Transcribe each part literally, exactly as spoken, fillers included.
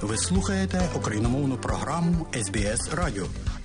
Ви слухаєте україномовну програму ес бі ес Радіо.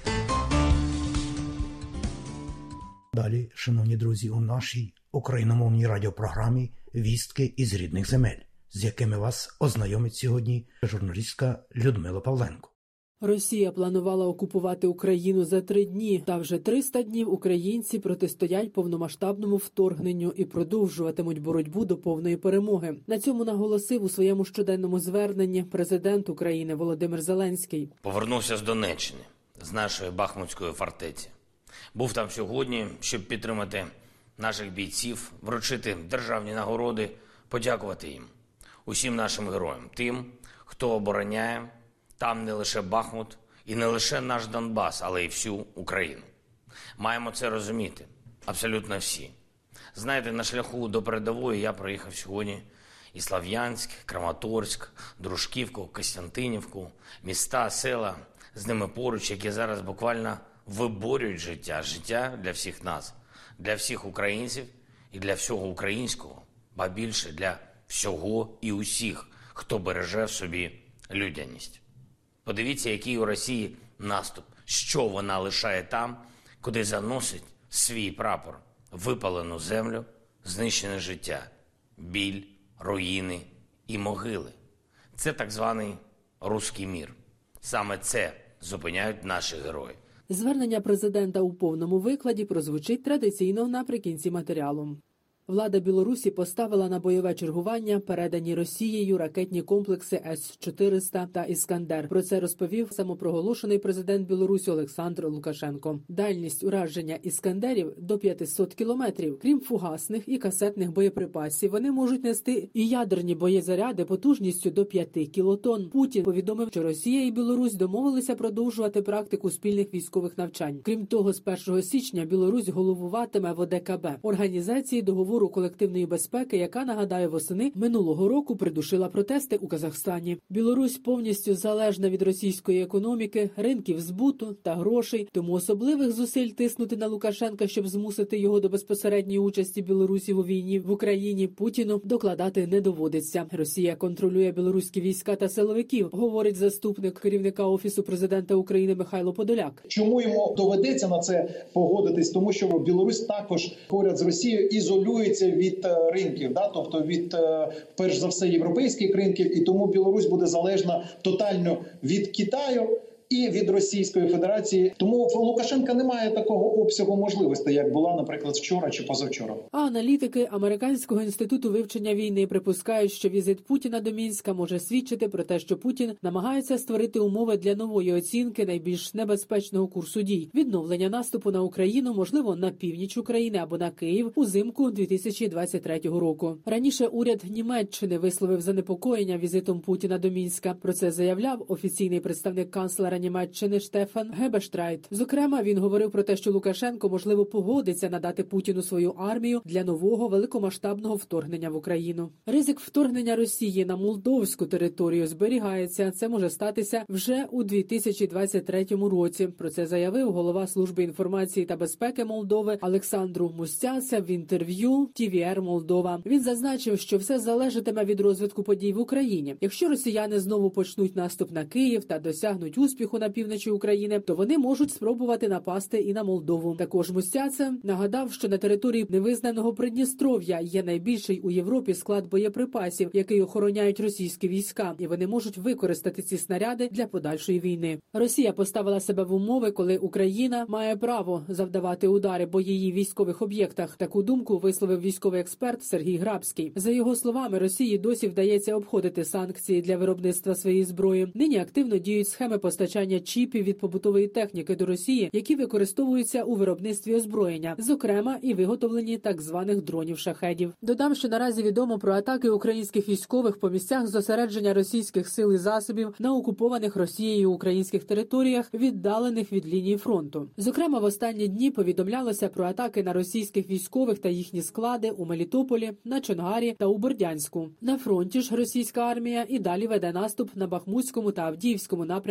Далі, шановні друзі, у нашій україномовній радіопрограмі «Вістки із рідних земель», з якими вас ознайомить сьогодні журналістка Людмила Павленко. Росія планувала окупувати Україну за три дні, та вже триста днів українці протистоять повномасштабному вторгненню і продовжуватимуть боротьбу до повної перемоги. На цьому наголосив у своєму щоденному зверненні президент України Володимир Зеленський. Повернувся з Донеччини, з нашої Бахмутської фортеці. Був там сьогодні, щоб підтримати наших бійців, вручити державні нагороди, подякувати їм, усім нашим героям, тим, хто обороняє там не лише Бахмут і не лише наш Донбас, але й всю Україну. Маємо це розуміти, абсолютно всі. Знаєте, на шляху до передової я проїхав сьогодні і Слов'янськ, Краматорськ, Дружківку, Костянтинівку, міста, села, з ними поруч, які зараз буквально виборюють життя, життя для всіх нас, для всіх українців і для всього українського, ба більше для всього і усіх, хто береже в собі людяність. Подивіться, який у Росії наступ, що вона лишає там, куди заносить свій прапор, випалену землю, знищене життя, біль, руїни і могили. Це так званий «руський мір». Саме це зупиняють наші герої. Звернення президента у повному викладі прозвучить традиційно наприкінці матеріалу. Влада Білорусі поставила на бойове чергування передані Росією ракетні комплекси С чотириста та «Іскандер». Про це розповів самопроголошений президент Білорусі Олександр Лукашенко. Дальність ураження «Іскандерів» до п'ятисот кілометрів. Крім фугасних і касетних боєприпасів, вони можуть нести і ядерні боєзаряди потужністю до п'яти кілотонн. Путін повідомив, що Росія і Білорусь домовилися продовжувати практику спільних військових навчань. Крім того, з першого січня Білорусь головуватиме в О Де Ка Бе – організації договору колективної безпеки, яка, нагадаю, восени минулого року придушила протести у Казахстані. Білорусь повністю залежна від російської економіки, ринків збуту та грошей, тому особливих зусиль тиснути на Лукашенка, щоб змусити його до безпосередньої участі Білорусі у війні в Україні, Путіну докладати не доводиться. Росія контролює білоруські війська та силовиків, говорить заступник керівника Офісу президента України Михайло Подоляк. Чому йому доведеться на це погодитись? Тому що Білорусь також поряд з Росією ізолює від ринків, да, тобто від, перш за все, європейських ринків, і тому Білорусь буде залежна тотально від Китаю і від Російської Федерації. Тому в Лукашенка немає такого обсягу можливостей, як була, наприклад, вчора чи позавчора. А аналітики Американського інституту вивчення війни припускають, що візит Путіна до Мінська може свідчити про те, що Путін намагається створити умови для нової оцінки найбільш небезпечного курсу дій. Відновлення наступу на Україну, можливо, на північ України або на Київ узимку дві тисячі двадцять третього року. Раніше уряд Німеччини висловив занепокоєння візитом Путіна до Мінська. Про це заявляв офіційний представник канцлера Німеччини Штефан Гебештрайт. Зокрема, він говорив про те, що Лукашенко, можливо, погодиться надати Путіну свою армію для нового великомасштабного вторгнення в Україну. Ризик вторгнення Росії на молдовську територію зберігається. Це може статися вже у дві тисячі двадцять третьому році. Про це заявив голова Служби інформації та безпеки Молдови Олександру Мустяця в інтерв'ю Ті Ві Ар Молдова. Він зазначив, що все залежатиме від розвитку подій в Україні. Якщо росіяни знову почнуть наступ на Київ та досягнуть успіху на півночі України, то вони можуть спробувати напасти і на Молдову. Також Мустяця нагадав, що на території невизнаного Придністров'я є найбільший у Європі склад боєприпасів, який охороняють російські війська, і вони можуть використати ці снаряди для подальшої війни. Росія поставила себе в умови, коли Україна має право завдавати удари по її військових об'єктах. Таку думку висловив військовий експерт Сергій Грабський. За його словами, Росії досі вдається обходити санкції для виробництва своєї зброї. Нині активно діють схеми постачання чіпів від побутової техніки до Росії, які використовуються у виробництві озброєння, зокрема і виготовлені так званих дронів-шахедів. Додам, що наразі відомо про атаки українських військових по місцях зосередження російських сил і засобів на окупованих Росією українських територіях, віддалених від лінії фронту. Зокрема, в останні дні повідомлялося про атаки на російських військових та їхні склади у Мелітополі, на Чонгарі та у Бердянську. На фронті ж російська армія і далі веде наступ на Бахмутському та Авдіївському напрямках Донецької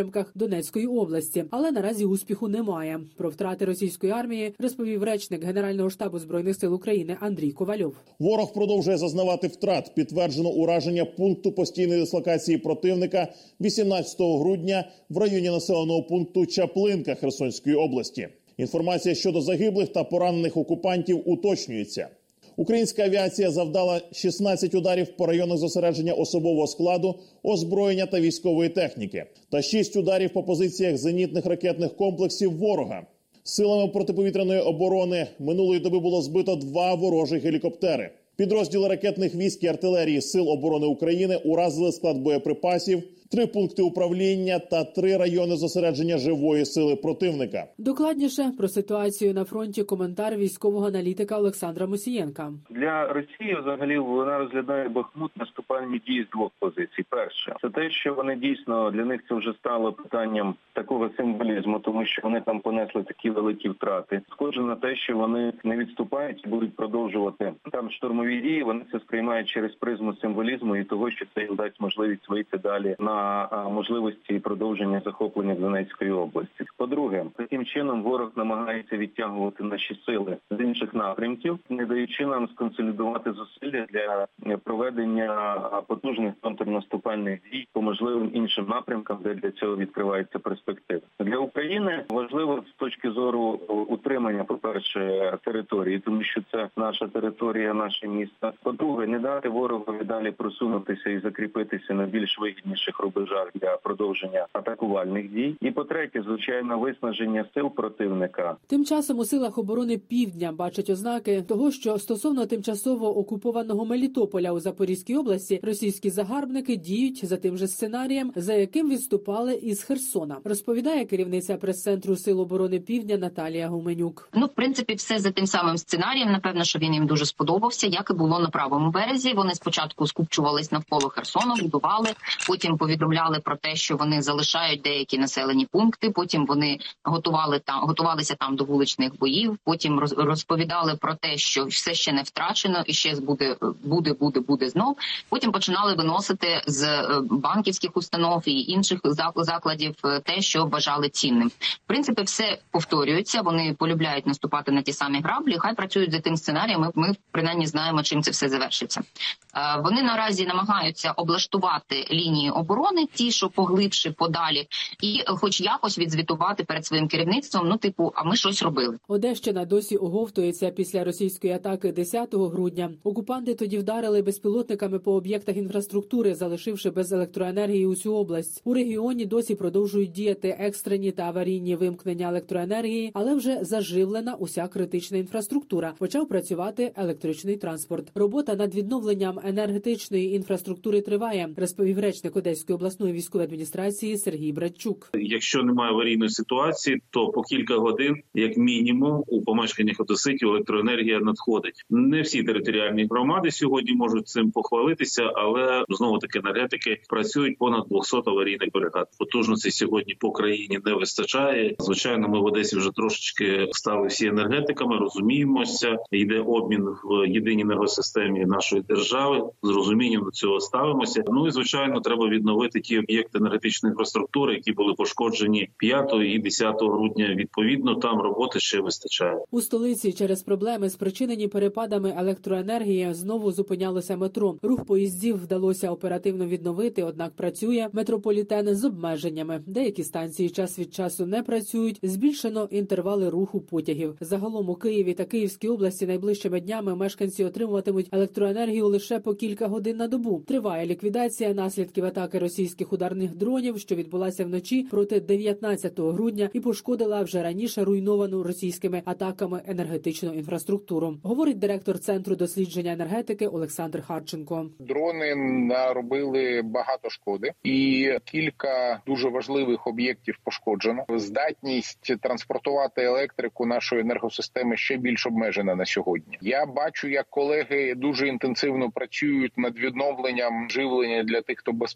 Донецької області, але наразі успіху немає. Про втрати російської армії розповів речник Генерального штабу Збройних сил України Андрій Ковальов. Ворог продовжує зазнавати втрат. Підтверджено ураження пункту постійної дислокації противника вісімнадцятого грудня в районі населеного пункту Чаплинка Херсонської області. Інформація щодо загиблих та поранених окупантів уточнюється. Українська авіація завдала шістнадцять ударів по районах зосередження особового складу, озброєння та військової техніки та шість ударів по позиціях зенітних ракетних комплексів ворога. Силами протиповітряної оборони минулої доби було збито два ворожі гелікоптери. Підрозділи ракетних військ і артилерії Сил оборони України уразили склад боєприпасів, три пункти управління та три райони зосередження живої сили противника. Докладніше про ситуацію на фронті коментар військового аналітика Олександра Мусієнка. Для Росії взагалі вона розглядає Бахмут наступальні дії з двох позицій. Перше, це те, що вони дійсно, для них це вже стало питанням такого символізму, тому що вони там понесли такі великі втрати. Схоже на те, що вони не відступають і будуть продовжувати там штурмові дії, вони це сприймають через призму символізму і того, що це їм дасть можливість вийти далі на можливості продовження захоплення Донецької області. По-друге, таким чином ворог намагається відтягувати наші сили з інших напрямків, не даючи нам сконсолідувати зусилля для проведення потужних контрнаступальних дій по можливим іншим напрямкам, де для цього відкривається перспектива. Для України важливо з точки зору утримання, по-перше, території, тому що це наша територія, наше місто. По-друге, не дати ворогові далі просунутися і закріпитися на більш вигідніших рубежах для продовження атакувальних дій. І по-третє, звичайно, виснаження сил противника. Тим часом у силах оборони Півдня бачать ознаки того, що стосовно тимчасово окупованого Мелітополя у Запорізькій області російські загарбники діють за тим же сценарієм, за яким відступали із Херсона. Розповідає керівниця прес-центру Сил оборони Півдня Наталія Гуменюк. Ну, в принципі, все за тим самим сценарієм. Напевно, що він їм дуже сподобався, як і було на правому березі. Вони спочатку скупчувались навколо Херсону, будували, потім повідомляли про те, що вони залишають деякі населені пункти, потім вони готували там, готувалися там до вуличних боїв, потім розповідали про те, що все ще не втрачено і ще буде, буде, буде, буде знов. Потім починали виносити з банківських установ і інших закладів те, що вважали цінним. В принципі, все повторюється, вони полюбляють наступати на ті самі граблі, хай працюють за тим сценарієм, ми, ми принаймні знаємо, чим це все завершиться. Вони наразі намагаються облаштувати лінії оборони, ті, що поглибше, подалі, і хоч якось відзвітувати перед своїм керівництвом, ну типу, а ми щось робили. Одещина досі оговтується після російської атаки десятого грудня. Окупанти тоді вдарили безпілотниками по об'єктах інфраструктури, залишивши без електроенергії усю область. У регіоні досі продовжують діяти екстрені та аварійні вимкнення електроенергії, але вже заживлена уся критична інфраструктура. Почав працювати електричний транспорт. Робота над відновленням енергетичної інфраструктури триває, розповів речник Одеської обласної військової адміністрації Сергій Братчук. Якщо немає аварійної ситуації, то по кілька годин, як мінімум, у помешканнях одеситів електроенергія надходить. Не всі територіальні громади сьогодні можуть цим похвалитися, але знову таки енергетики працюють понад двісті аварійних бригад. Потужності сьогодні по країні не вистачає. Звичайно, ми в Одесі вже трошечки стали всі енергетиками, розуміємося, йде обмін в єдиній енергосистемі нашої держави. З розумінням до цього ставимося. Ну і звичайно, треба відновити ті об'єкти енергетичної інфраструктури, які були пошкоджені п'ятого і десятого грудня. Відповідно, там роботи ще вистачає. У столиці через проблеми, спричинені перепадами електроенергії, знову зупинялося метро. Рух поїздів вдалося оперативно відновити, однак працює метрополітен з обмеженнями. Деякі станції час від часу не працюють, збільшено інтервали руху потягів. Загалом у Києві та Київській області найближчими днями мешканці отримуватимуть електроенергію лише по кілька годин на добу. Триває ліквідація наслідків атаки російських ударних дронів, що відбулася вночі проти дев'ятнадцятого грудня і пошкодила вже раніше руйновану російськими атаками енергетичну інфраструктуру, говорить директор Центру дослідження енергетики Олександр Харченко. Дрони наробили багато шкоди і кілька дуже важливих об'єктів пошкоджено. Здатність транспортувати електрику нашої енергосистеми ще більш обмежена на сьогодні. Я бачу, як колеги дуже інтенсивно працюють над відновленням живлення для тих, хто безпосередньо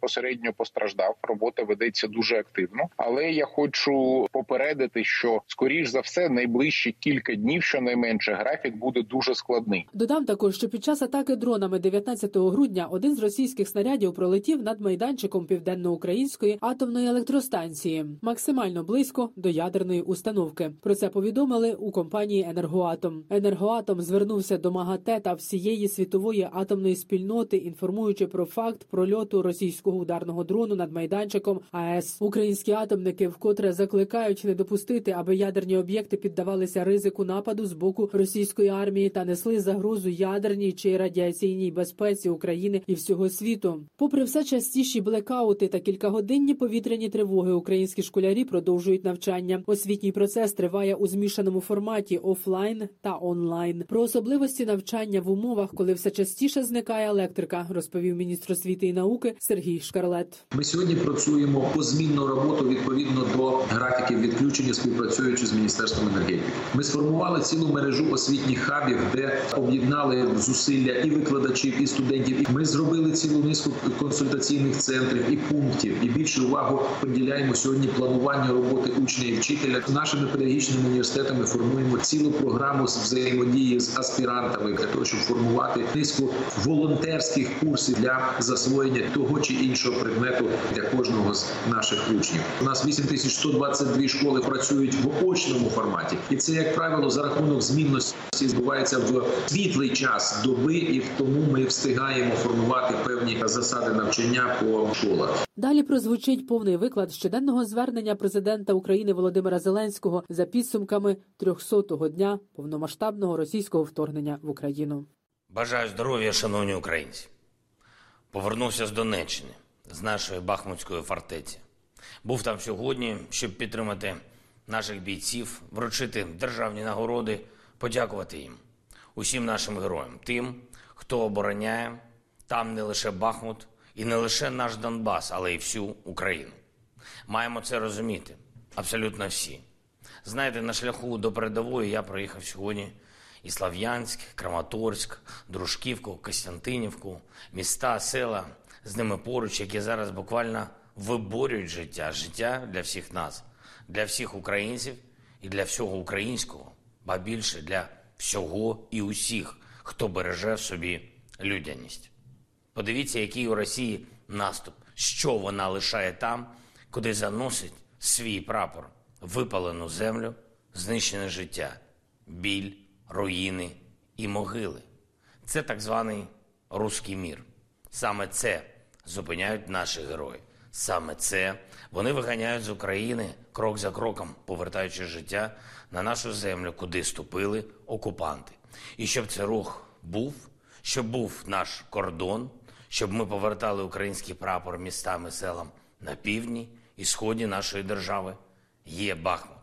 безпосередньо постраждав. Робота ведеться дуже активно. Але я хочу попередити, що, скоріш за все, найближчі кілька днів, щонайменше, графік буде дуже складний. Додам також, що під час атаки дронами дев'ятнадцятого грудня один з російських снарядів пролетів над майданчиком південноукраїнської атомної електростанції, максимально близько до ядерної установки. Про це повідомили у компанії «Енергоатом». «Енергоатом» звернувся до МАГАТЕ та всієї світової атомної спільноти, інформуючи про факт прольоту російського ударного дрону над майданчиком АЕС. Українські атомники вкотре закликають не допустити, аби ядерні об'єкти піддавалися ризику нападу з боку російської армії та несли загрозу ядерній чи радіаційній безпеці України і всього світу. Попри все частіші блекаути та кількагодинні повітряні тривоги, українські школярі продовжують навчання. Освітній процес триває у змішаному форматі офлайн та онлайн. Про особливості навчання в умовах, коли все частіше зникає електрика, розповів міністр освіти і науки Сергій Шкарлет. Ми сьогодні працюємо позмінну роботу відповідно до графіків відключення, співпрацюючи з Міністерством енергетики. Ми сформували цілу мережу освітніх хабів, де об'єднали зусилля і викладачів, і студентів. Ми зробили цілу низку консультаційних центрів і пунктів. І більше увагу приділяємо сьогодні плануванню роботи учня і вчителя. Нашими педагогічними університетами формуємо цілу програму з взаємодії з аспірантами для того, щоб формувати низку волонтерських курсів для засвоєння того чи іншого предмету для кожного з наших учнів. У нас вісім тисяч сто двадцять дві школи працюють в очному форматі. І це, як правило, за рахунок змінності відбувається в світлий час доби, і тому ми встигаємо формувати певні засади навчання по школах. Далі прозвучить повний виклад щоденного звернення президента України Володимира Зеленського за підсумками трьохсотого дня повномасштабного російського вторгнення в Україну. Бажаю здоров'я, шановні українці. Повернувся з Донеччини, з нашої Бахмутської фортеці. Був там сьогодні, щоб підтримати наших бійців, вручити державні нагороди, подякувати їм, усім нашим героям, тим, хто обороняє там не лише Бахмут і не лише наш Донбас, але й всю Україну. Маємо це розуміти, абсолютно всі. Знаєте, на шляху до передової я проїхав сьогодні і Слов'янськ, Краматорськ, Дружківку, Костянтинівку, міста, села, з ними поруч, які зараз буквально виборюють життя, життя для всіх нас, для всіх українців і для всього українського, ба більше для всього і усіх, хто береже в собі людяність. Подивіться, який у Росії наступ, що вона лишає там, куди заносить свій прапор, випалену землю, знищене життя, біль, руїни і могили. Це так званий руський мір. Саме це зупиняють наші герої. Саме це вони виганяють з України крок за кроком, повертаючи життя на нашу землю, куди ступили окупанти. І щоб цей рух був, щоб був наш кордон, щоб ми повертали український прапор містам і селам на півдні і сході нашої держави, є Бахмут,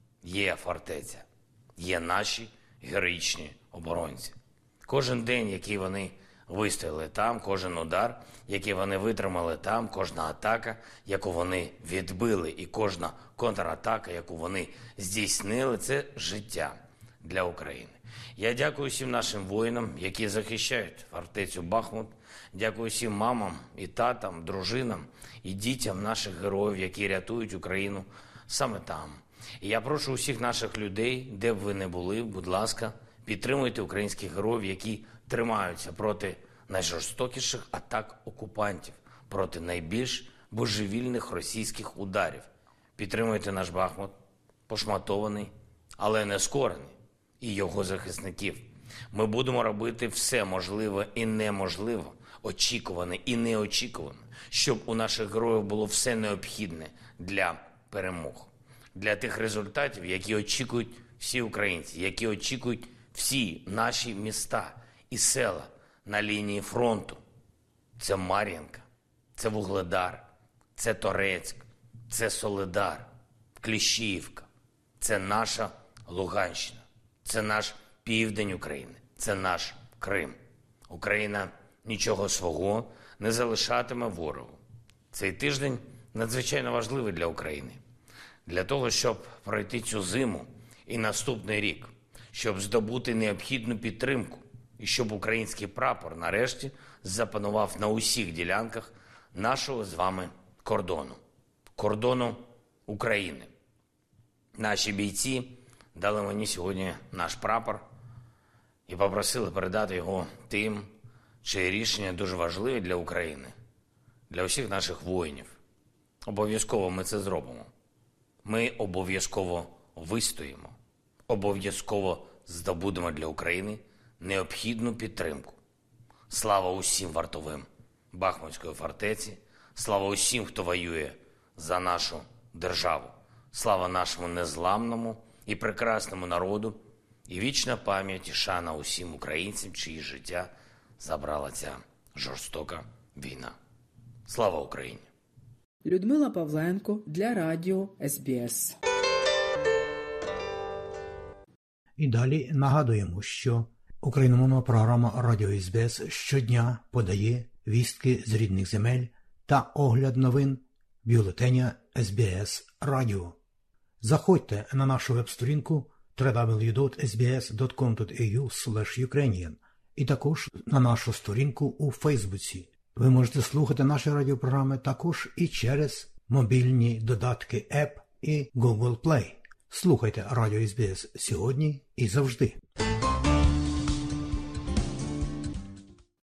є фортеця, є наші героїчні оборонці. Кожен день, який вони вистояли там, кожен удар, який вони витримали там, кожна атака, яку вони відбили, і кожна контратака, яку вони здійснили, це життя для України. Я дякую всім нашим воїнам, які захищають фортецю Бахмут. Дякую всім мамам і татам, дружинам і дітям наших героїв, які рятують Україну саме там. І я прошу усіх наших людей, де б ви не були, будь ласка, підтримуйте українських героїв, які тримаються проти найжорстокіших атак окупантів, проти найбільш божевільних російських ударів. Підтримуйте наш Бахмут, пошматований, але не скорений, і його захисників. Ми будемо робити все можливе і неможливе, очікуване і неочікуване, щоб у наших героїв було все необхідне для перемог. Для тих результатів, які очікують всі українці, які очікують всі наші міста і села на лінії фронту. Це Мар'їнка, це Вугледар, це Торецьк, це Солидар, Кліщіївка, це наша Луганщина, це наш південь України, це наш Крим. Україна нічого свого не залишатиме ворогу. Цей тиждень надзвичайно важливий для України. Для того, щоб пройти цю зиму і наступний рік, щоб здобути необхідну підтримку і щоб український прапор нарешті запанував на усіх ділянках нашого з вами кордону, кордону України. Наші бійці дали мені сьогодні наш прапор і попросили передати його тим, чиї рішення дуже важливі для України, для усіх наших воїнів. Обов'язково ми це зробимо. Ми обов'язково вистоїмо, обов'язково здобудемо для України необхідну підтримку. Слава усім вартовим Бахмутської фортеці, слава усім, хто воює за нашу державу. Слава нашому незламному і прекрасному народу, і вічна пам'ять і шана усім українцям, чиї життя забрала ця жорстока війна. Слава Україні! Людмила Павленко для радіо ес бі ес. І далі нагадуємо, що україномовна програма Радіо ес бі ес щодня подає вістки з рідних земель та огляд новин бюлетеня ес бі ес Радіо. Заходьте на нашу веб-сторінку дабл ю дабл ю дабл ю крапка ес бі ес крапка ком крапка ей ю слеш юкрейніан і також на нашу сторінку у Фейсбуці. Ви можете слухати наші радіопрограми також і через мобільні додатки App і Google Play. Слухайте Радіо ес бі ес сьогодні і завжди.